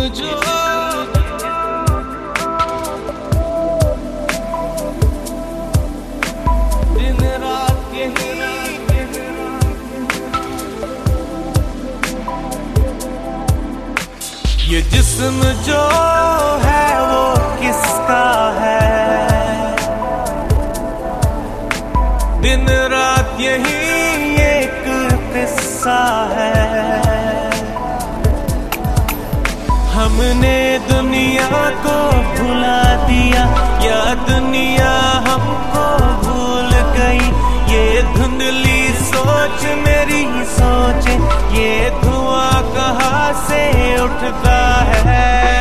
जो दिन रात यही, ये जिस्म जो है वो किसका है, दिन रात यही एक किस्सा है। हमने दुनिया को भुला दिया या दुनिया हमको भूल गई, ये धुंधली सोच मेरी सोच, ये धुआं कहाँ से उठता है।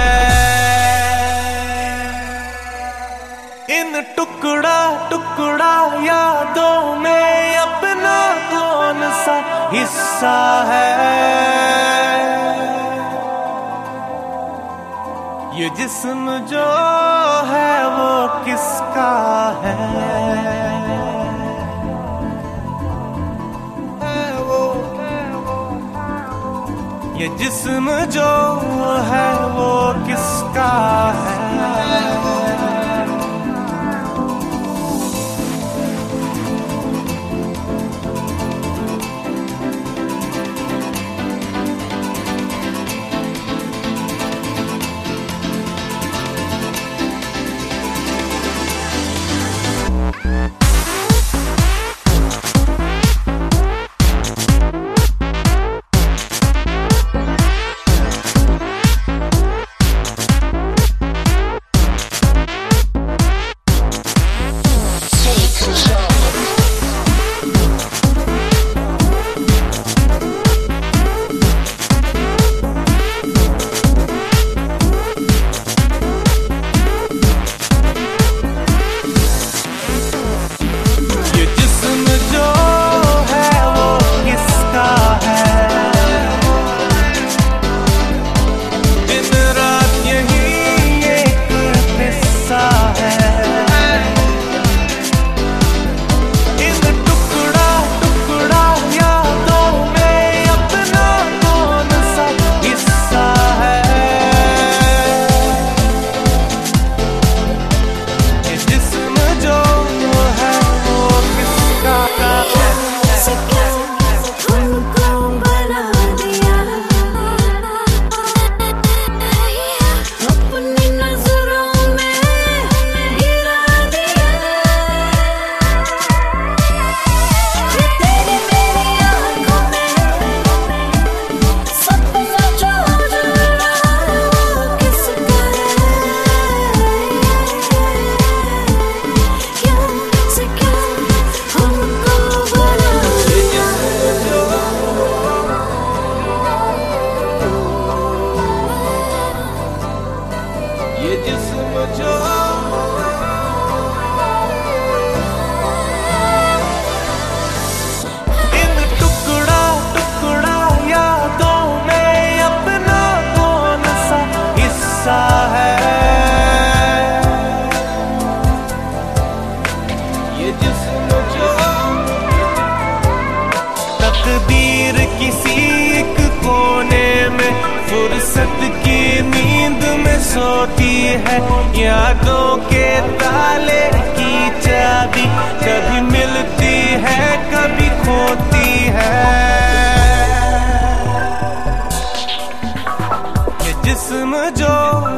इन टुकड़ा टुकड़ा यादों में अपना कौन सा हिस्सा है, ये जिस्म जो है वो किसका है। ये जिस्म जो है वो किसका है। ये जिस्म जो इन टुकड़ा टुकड़ा यादों में अपना कौन सा हिस्सा है, ये जिस्म जो तकदीर किसी एक कोने में फुर्सत की नींद में सोती है, यादों के ताले की चाबी कभी मिलती है कभी खोती है। ये जिस्म जो